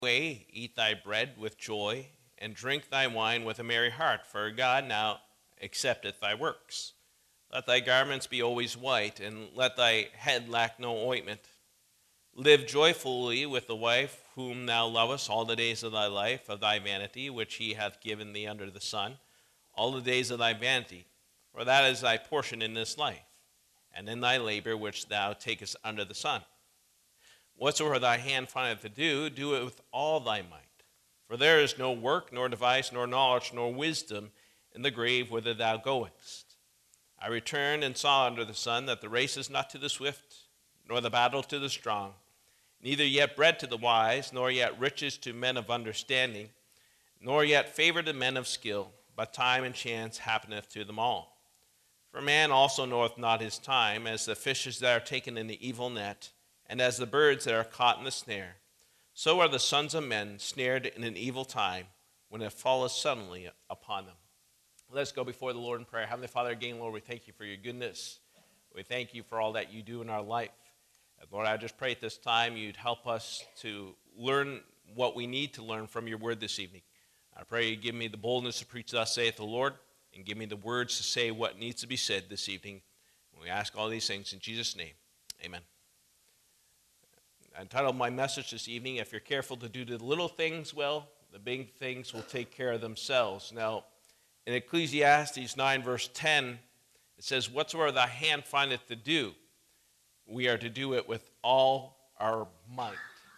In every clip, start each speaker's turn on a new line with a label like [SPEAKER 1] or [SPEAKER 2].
[SPEAKER 1] way, eat thy bread with joy, and drink thy wine with a merry heart, for God now accepteth thy works. Let thy garments be always white, and let thy head lack no ointment. Live joyfully with the wife whom thou lovest all the days of thy life, of thy vanity, which he hath given thee under the sun, all the days of thy vanity. For that is thy portion in this life, and in thy labor which thou takest under the sun. Whatsoever thy hand findeth to do, do it with all thy might. For there is no work, nor device, nor knowledge, nor wisdom in the grave whither thou goest. I returned and saw under the sun that the race is not to the swift, nor the battle to the strong, neither yet bread to the wise, nor yet riches to men of understanding, nor yet favor to men of skill, but time and chance happeneth to them all. For man also knoweth not his time, as the fishes that are taken in the evil net, and as the birds that are caught in the snare. So are the sons of men snared in an evil time, when it falleth suddenly upon them. Let's go before the Lord in prayer. Heavenly Father, again, Lord, we thank you for your goodness. We thank you for all that you do in our life. And Lord, I just pray at this time you'd help us to learn what we need to learn from your word this evening. I pray you give me the boldness to preach thus saith the Lord, and give me the words to say what needs to be said this evening. We ask all these things in Jesus' name. Amen. I entitled my message this evening, If You're Careful to Do the Little Things Well, the Big Things Will Take Care of Themselves. Now, in Ecclesiastes 9, verse 10, it says, Whatsoever thy hand findeth to do, we are to do it with all our might.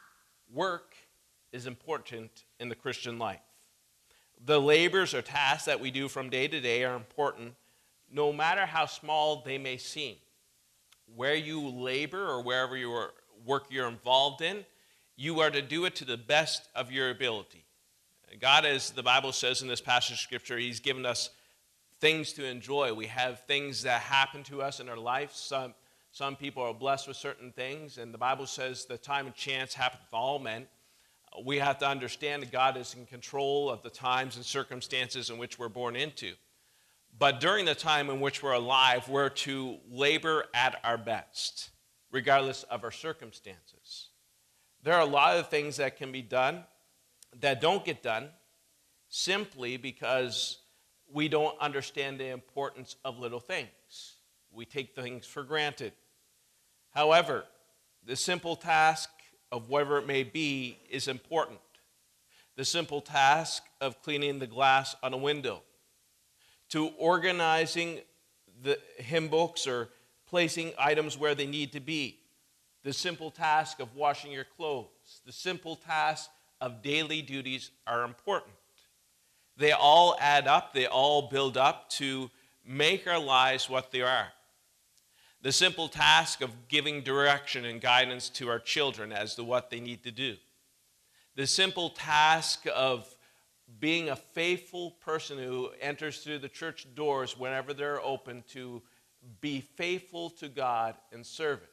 [SPEAKER 1] Work is important in the Christian life. The labors or tasks that we do from day to day are important, no matter how small they may seem. Where you labor or wherever work you're involved in, you are to do it to the best of your ability. God, as the Bible says in this passage of Scripture, he's given us things to enjoy. We have things that happen to us in our life. Some people are blessed with certain things, and the Bible says that time and chance happen to all men. We have to understand that God is in control of the times and circumstances in which we're born into. But during the time in which we're alive, we're to labor at our best, regardless of our circumstances. There are a lot of things that can be done that don't get done simply because we don't understand the importance of little things. We take things for granted. However, the simple task of whatever it may be is important. The simple task of cleaning the glass on a window, to organizing the hymn books or placing items where they need to be, the simple task of washing your clothes, the simple task of daily duties are important. They all add up, they all build up to make our lives what they are. The simple task of giving direction and guidance to our children as to what they need to do. The simple task of being a faithful person who enters through the church doors whenever they're open to be faithful to God in service.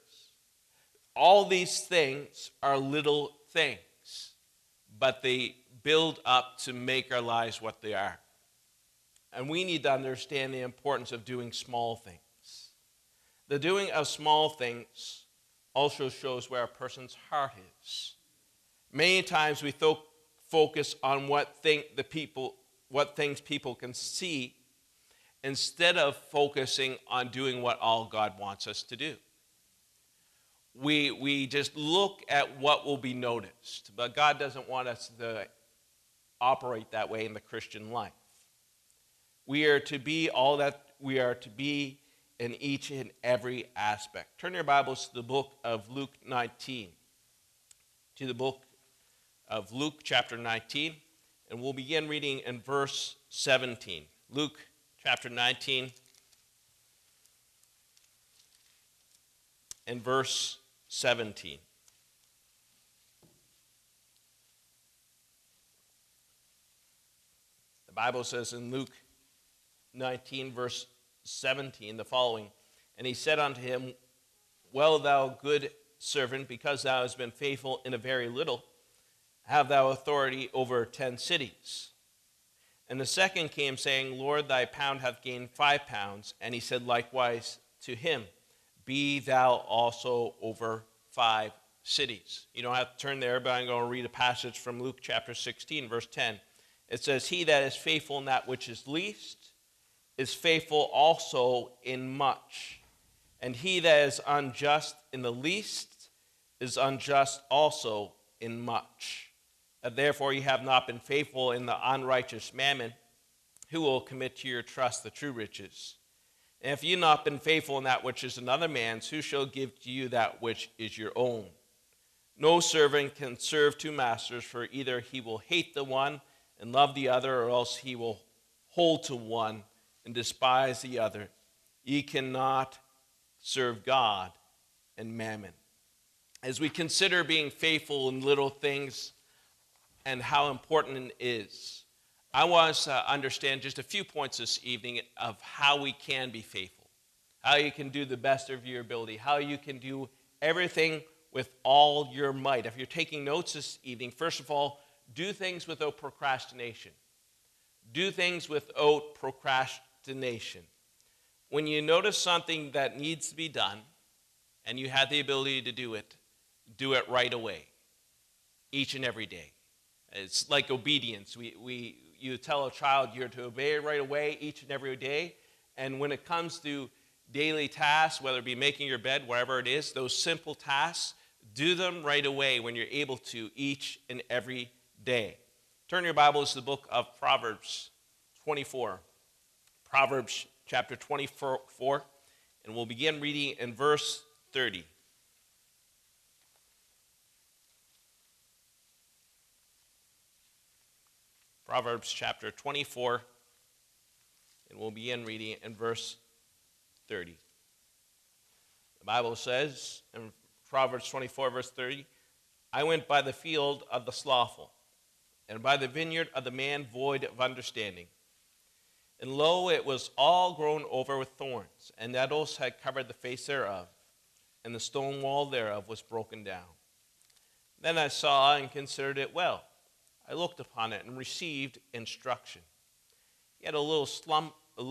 [SPEAKER 1] All these things are little things, but they build up to make our lives what they are. And we need to understand the importance of doing small things. The doing of small things also shows where a person's heart is. Many times we focus on what things people can see instead of focusing on doing what all God wants us to do. We just look at what will be noticed, but God doesn't want us to operate that way in the Christian life. We are to be all that we are to be in each and every aspect. Turn your Bibles to the book of Luke 19. To the book of Luke chapter 19, and we'll begin reading in verse 17. Luke chapter 19 and verse 17. The Bible says in Luke 19, verse 17, the following, And he said unto him, Well, thou good servant, because thou hast been faithful in a very little, have thou authority over 10 cities. And the second came, saying, Lord, thy pound hath gained 5 pounds. And he said likewise to him, Be thou also over 5 cities. You don't have to turn there, but I'm going to read a passage from Luke chapter 16, verse 10. It says, "He that is faithful in that which is least is faithful also in much. And he that is unjust in the least is unjust also in much. Therefore ye have not been faithful in the unrighteous mammon, who will commit to your trust the true riches? And if ye have not been faithful in that which is another man's, who shall give to you that which is your own? No servant can serve two masters, for either he will hate the one and love the other, or else he will hold to one and despise the other. Ye cannot serve God and mammon." As we consider being faithful in little things and how important it is, I want us to understand just a few points this evening of how we can be faithful, how you can do the best of your ability, how you can do everything with all your might. If you're taking notes this evening, first of all, do things without procrastination. Do things without procrastination. When you notice something that needs to be done and you have the ability to do it right away, each and every day. It's like obedience. You tell a child you're to obey it right away each and every day, and when it comes to daily tasks, whether it be making your bed, whatever it is, those simple tasks, do them right away when you're able to each and every day. Turn your Bibles to the book of Proverbs 24. Proverbs chapter 24, and we'll begin reading in verse 30. Proverbs chapter 24, and we'll begin reading in verse 30. The Bible says in Proverbs 24, verse 30, "I went by the field of the slothful, and by the vineyard of the man void of understanding. And lo, it was all grown over with thorns, and nettles had covered the face thereof, and the stone wall thereof was broken down. Then I saw and considered it well. I looked upon it and received instruction. Yet a little sleep, a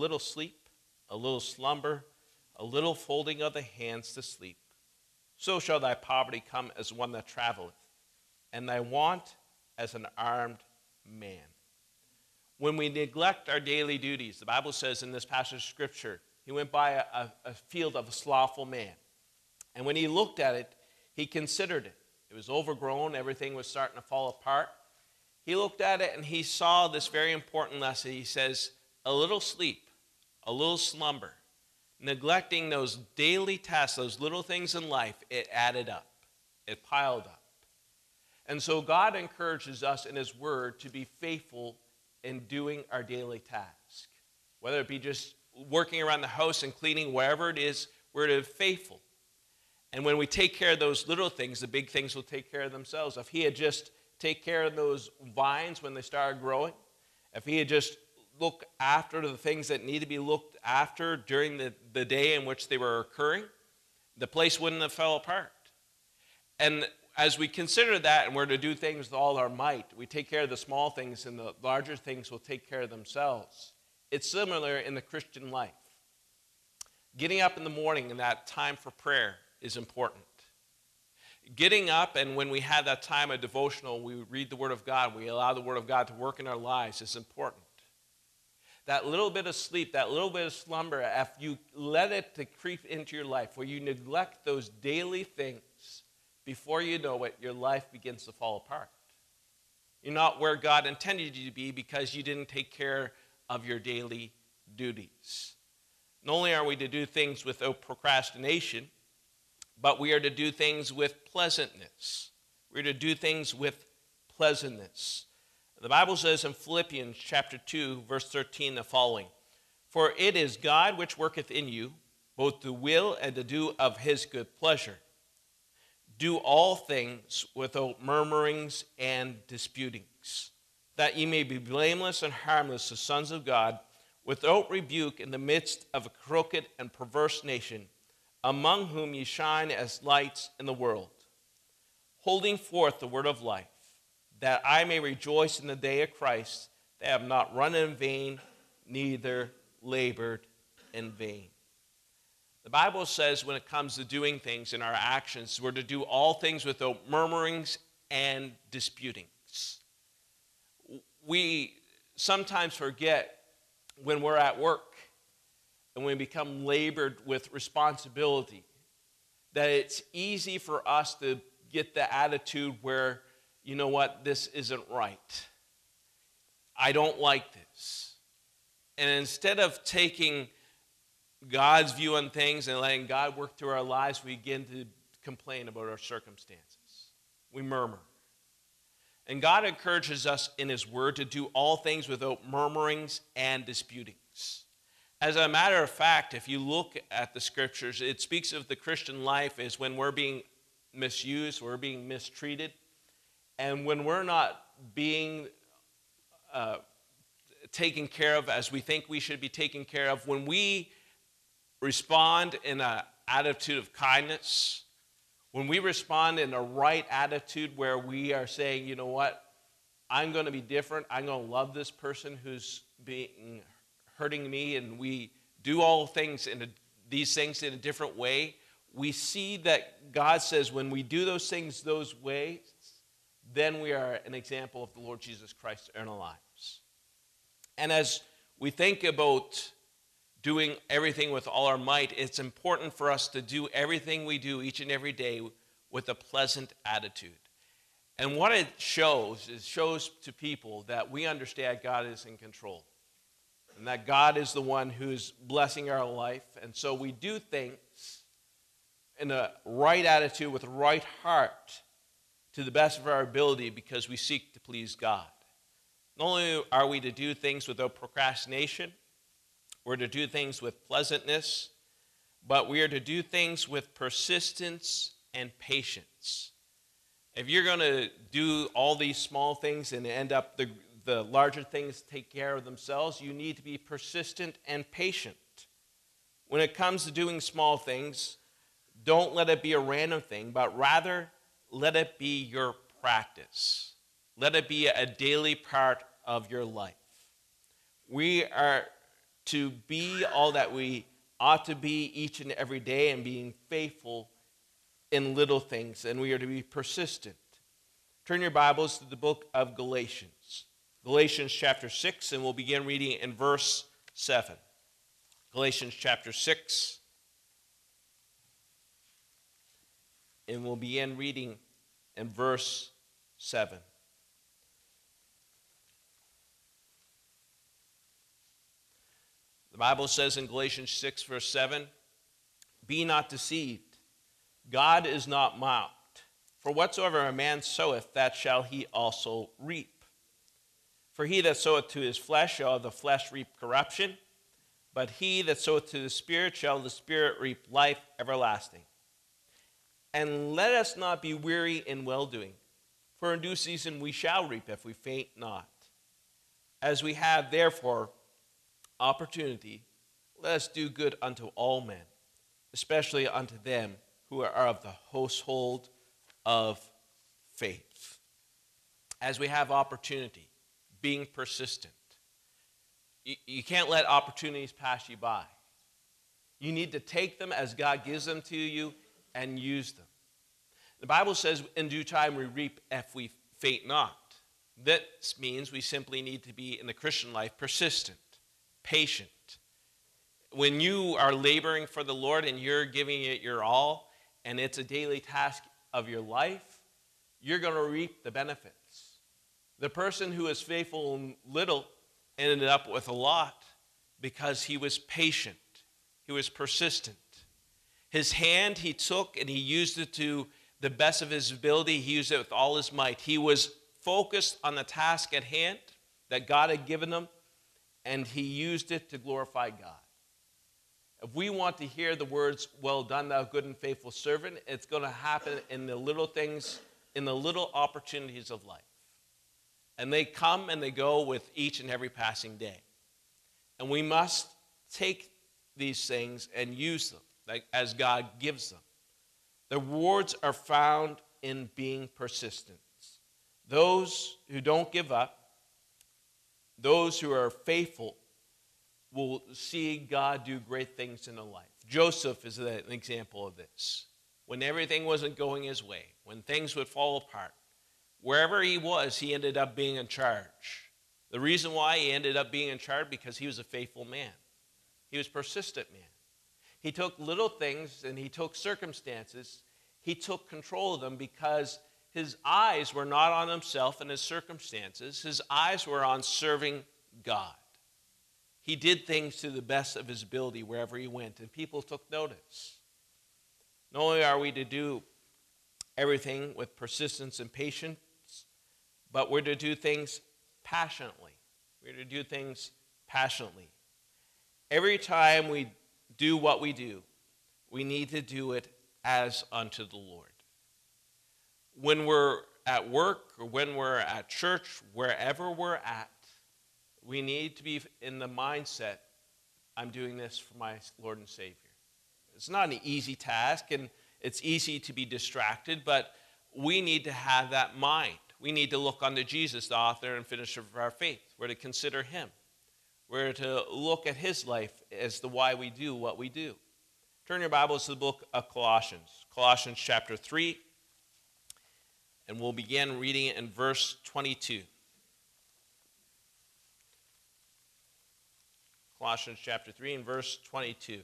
[SPEAKER 1] little slumber, a little folding of the hands to sleep. So shall thy poverty come as one that traveleth, and thy want as an armed man." When we neglect our daily duties, the Bible says in this passage of Scripture, he went by a field of a slothful man. And when he looked at it, he considered it. It was overgrown. Everything was starting to fall apart. He looked at it and he saw this very important lesson. He says, a little sleep, a little slumber, neglecting those daily tasks, those little things in life, it added up. It piled up. And so God encourages us in his word to be faithful in doing our daily task. Whether it be just working around the house and cleaning, wherever it is, we're to be faithful. And when we take care of those little things, the big things will take care of themselves. If he had just take care of those vines when they started growing, if he had just looked after the things that need to be looked after during the day in which they were occurring, the place wouldn't have fell apart. And as we consider that and we're to do things with all our might, we take care of the small things and the larger things will take care of themselves. It's similar in the Christian life. Getting up in the morning and that time for prayer is important. Getting up and when we have that time of devotional, we read the Word of God, we allow the Word of God to work in our lives is important. That little bit of sleep, that little bit of slumber, if you let it to creep into your life, where you neglect those daily things, before you know it, your life begins to fall apart. You're not where God intended you to be because you didn't take care of your daily duties. Not only are we to do things without procrastination, but we are to do things with pleasantness. We're to do things with pleasantness. The Bible says in Philippians chapter 2, verse 13, the following, "For it is God which worketh in you, both to will and to do of his good pleasure. Do all things without murmurings and disputings, that ye may be blameless and harmless, the sons of God, without rebuke in the midst of a crooked and perverse nation, among whom ye shine as lights in the world, holding forth the word of life, that I may rejoice in the day of Christ, that I have not run in vain, neither labored in vain." The Bible says when it comes to doing things in our actions, we're to do all things without murmurings and disputings. We sometimes forget when we're at work and we become labored with responsibility that it's easy for us to get the attitude where, you know what, this isn't right. I don't like this. And instead of taking God's view on things and letting God work through our lives, we begin to complain about our circumstances. We murmur. And God encourages us in his word to do all things without murmurings and disputings. As a matter of fact, if you look at the scriptures, it speaks of the Christian life as when we're being misused, we're being mistreated, and when we're not being taken care of as we think we should be taken care of, when we respond in an attitude of kindness, when we respond in a right attitude where we are saying, you know what, I'm going to be different, I'm going to love this person who's being hurting me, and we do all these things in a different way, we see that God says when we do those things those ways, then we are an example of the Lord Jesus Christ in our lives. And as we think about doing everything with all our might, it's important for us to do everything we do each and every day with a pleasant attitude. And what it shows to people that we understand God is in control and that God is the one who's blessing our life. And so we do things in a right attitude with a right heart to the best of our ability because we seek to please God. Not only are we to do things without procrastination, we're to do things with pleasantness, but we are to do things with persistence and patience. If you're going to do all these small things and end up the larger things take care of themselves, you need to be persistent and patient. When it comes to doing small things, don't let it be a random thing, but rather let it be your practice. Let it be a daily part of your life. We are to be all that we ought to be each and every day and being faithful in little things, and we are to be persistent. Turn your Bibles to the book of Galatians. Galatians chapter 6, and we'll begin reading in verse 7. Galatians chapter 6, and we'll begin reading in verse 7. The Bible says in Galatians 6, verse 7, "Be not deceived, God is not mocked. For whatsoever a man soweth, that shall he also reap. For he that soweth to his flesh shall of the flesh reap corruption, but he that soweth to the Spirit shall of the Spirit reap life everlasting. And let us not be weary in well-doing, for in due season we shall reap if we faint not. As we have therefore opportunity, let us do good unto all men, especially unto them who are of the household of faith." As we have opportunity, being persistent. You can't let opportunities pass you by. You need to take them as God gives them to you and use them. The Bible says in due time we reap if we faint not. This means we simply need to be in the Christian life persistent, patient. When you are laboring for the Lord and you're giving it your all, and it's a daily task of your life, you're going to reap the benefits. The person who is faithful in little ended up with a lot because he was patient. He was persistent. His hand he took and he used it to the best of his ability. He used it with all his might. He was focused on the task at hand that God had given him, and he used it to glorify God. If we want to hear the words, "Well done, thou good and faithful servant," it's going to happen in the little things, in the little opportunities of life. And they come and they go with each and every passing day. And we must take these things and use them as God gives them. The rewards are found in being persistent. Those who don't give up, those who are faithful, will see God do great things in their life. Joseph is an example of this. When everything wasn't going his way, when things would fall apart, wherever he was, he ended up being in charge. The reason why he ended up being in charge, because he was a faithful man. He was a persistent man. He took little things and he took circumstances. He took control of them because his eyes were not on himself and his circumstances. His eyes were on serving God. He did things to the best of his ability wherever he went, and people took notice. Not only are we to do everything with persistence and patience, but we're to do things passionately. We're to do things passionately. Every time we do what we do, we need to do it as unto the Lord. When we're at work or when we're at church, wherever we're at, we need to be in the mindset, I'm doing this for my Lord and Savior. It's not an easy task, and it's easy to be distracted, but we need to have that mind. We need to look unto Jesus, the author and finisher of our faith. We're to consider him. We're to look at his life as to why we do what we do. Turn your Bibles to the book of Colossians. Colossians chapter 3, and we'll begin reading it in verse 22. Colossians chapter 3 and verse 22.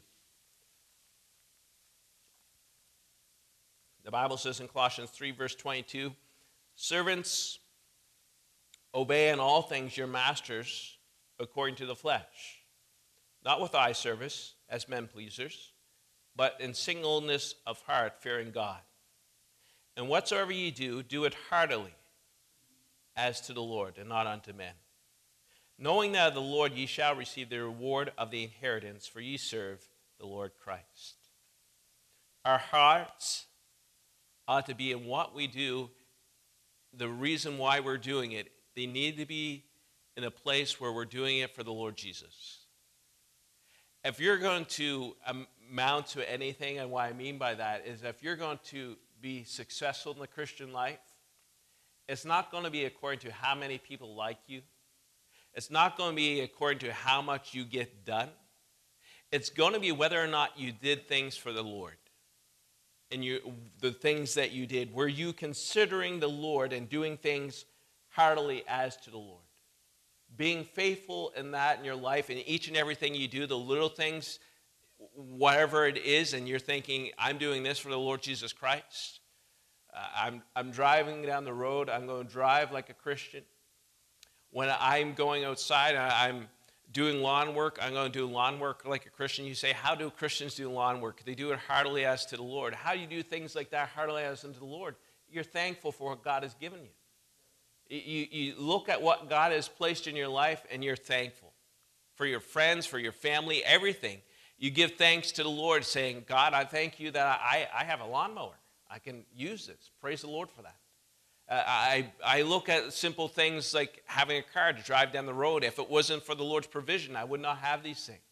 [SPEAKER 1] The Bible says in Colossians 3 verse 22, servants, obey in all things your masters according to the flesh, not with eye service as men pleasers, but in singleness of heart, fearing God. And whatsoever ye do, do it heartily, as to the Lord, and not unto men, knowing that of the Lord ye shall receive the reward of the inheritance, for ye serve the Lord Christ. Our hearts ought to be in what we do, the reason why we're doing it. They need to be in a place where we're doing it for the Lord Jesus. If you're going to amount to anything, and what I mean by that is if you're going to be successful in the Christian life, it's not going to be according to how many people like you. It's not going to be according to how much you get done. It's going to be whether or not you did things for the Lord. And the things that you did, were you considering the Lord and doing things heartily as to the Lord? Being faithful in that in your life, in each and everything you do, the little things, whatever it is, and you're thinking, I'm doing this for the Lord Jesus Christ. I'm driving down the road. I'm going to drive like a Christian. When I'm going outside, I'm doing lawn work, I'm going to do lawn work like a Christian. You say, how do Christians do lawn work? They do it heartily as to the Lord. How do you do things like that heartily as unto the Lord? You're thankful for what God has given you. You look at what God has placed in your life, and you're thankful. For your friends, for your family, everything. You give thanks to the Lord, saying, God, I thank you that I have a lawnmower. I can use this. Praise the Lord for that. I look at simple things like having a car to drive down the road. If it wasn't for the Lord's provision, I would not have these things.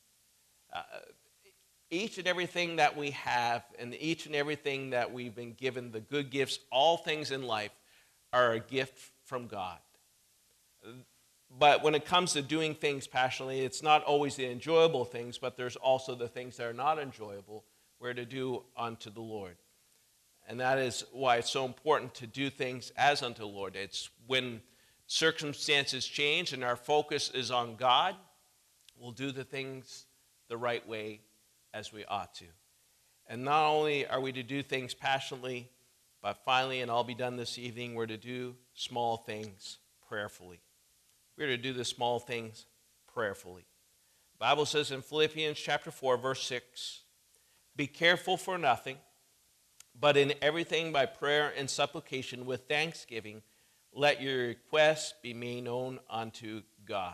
[SPEAKER 1] Each and everything that we have, and each and everything that we've been given, the good gifts, all things in life are a gift from God. But when it comes to doing things passionately, it's not always the enjoyable things, but there's also the things that are not enjoyable we're to do unto the Lord. And that is why it's so important to do things as unto the Lord. It's when circumstances change and our focus is on God, we'll do the things the right way as we ought to. And not only are we to do things passionately, but finally, and I'll be done this evening, we're to do small things prayerfully. We're to do the small things prayerfully. The Bible says in Philippians chapter 4, verse 6, be careful for nothing, but in everything by prayer and supplication with thanksgiving, let your requests be made known unto God.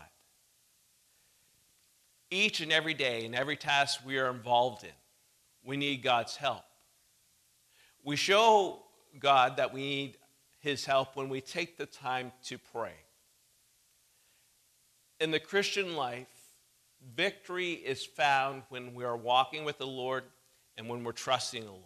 [SPEAKER 1] Each and every day, in every task we are involved in, we need God's help. We show God that we need his help when we take the time to pray. In the Christian life, victory is found when we are walking with the Lord and when we're trusting the Lord.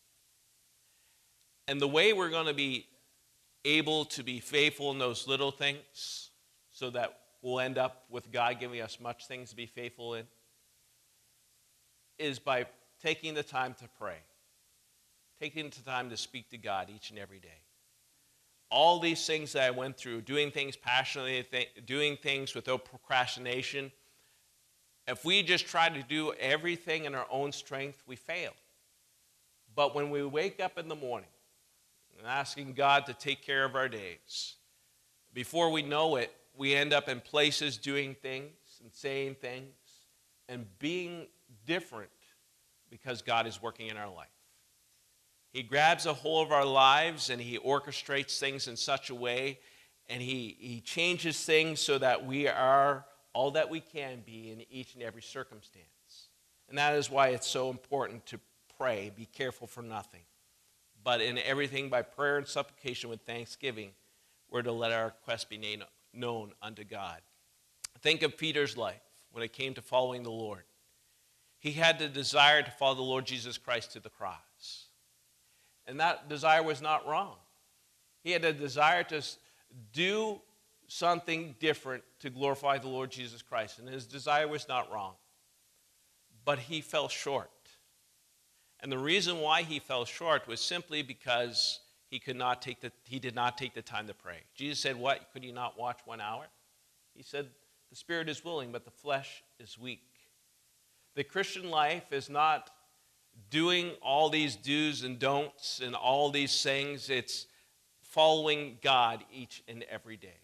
[SPEAKER 1] And the way we're going to be able to be faithful in those little things so that we'll end up with God giving us much things to be faithful in is by taking the time to pray, taking the time to speak to God each and every day. All these things that I went through, doing things passionately, doing things without procrastination, if we just try to do everything in our own strength, we fail. But when we wake up in the morning and asking God to take care of our days, before we know it, we end up in places doing things and saying things and being different because God is working in our life. He grabs a hold of our lives and he orchestrates things in such a way, and he changes things so that we are all that we can be in each and every circumstance. And that is why it's so important to pray, be careful for nothing. But in everything by prayer and supplication with thanksgiving, we're to let our requests be known unto God. Think of Peter's life when it came to following the Lord. He had the desire to follow the Lord Jesus Christ to the cross. And that desire was not wrong. He had a desire to do something different to glorify the Lord Jesus Christ. And his desire was not wrong. But he fell short. And the reason why he fell short was simply because he did not take the time to pray. Jesus said, what? Could you not watch 1 hour? He said, the spirit is willing, but the flesh is weak. The Christian life is not doing all these do's and don'ts and all these things. It's following God each and every day.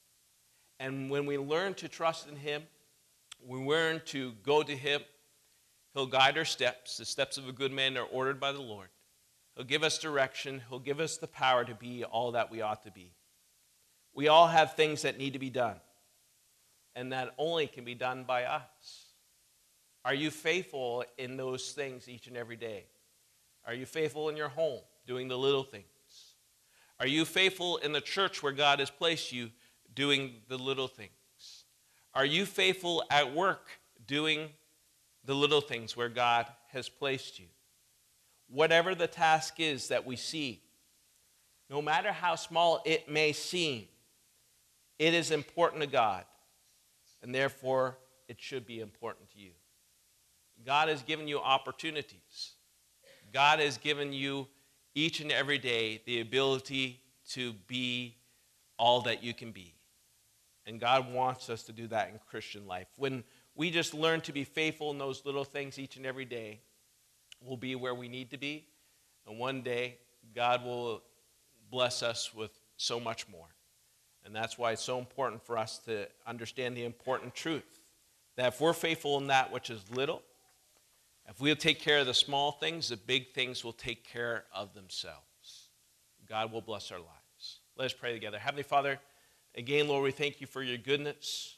[SPEAKER 1] And when we learn to trust in him, we learn to go to him, he'll guide our steps. The steps of a good man are ordered by the Lord. He'll give us direction. He'll give us the power to be all that we ought to be. We all have things that need to be done, and that only can be done by us. Are you faithful in those things each and every day? Are you faithful in your home, doing the little things? Are you faithful in the church where God has placed you, doing the little things? Are you faithful at work, doing the little things where God has placed you? Whatever the task is that we see, no matter how small it may seem, it is important to God, and therefore it should be important to you. God has given you opportunities. God has given you each and every day the ability to be all that you can be. And God wants us to do that in Christian life. When we just learn to be faithful in those little things each and every day, we'll be where we need to be. And one day, God will bless us with so much more. And that's why it's so important for us to understand the important truth that if we're faithful in that which is little, if we'll take care of the small things, the big things will take care of themselves. God will bless our lives. Let us pray together. Heavenly Father, again, Lord, we thank you for your goodness.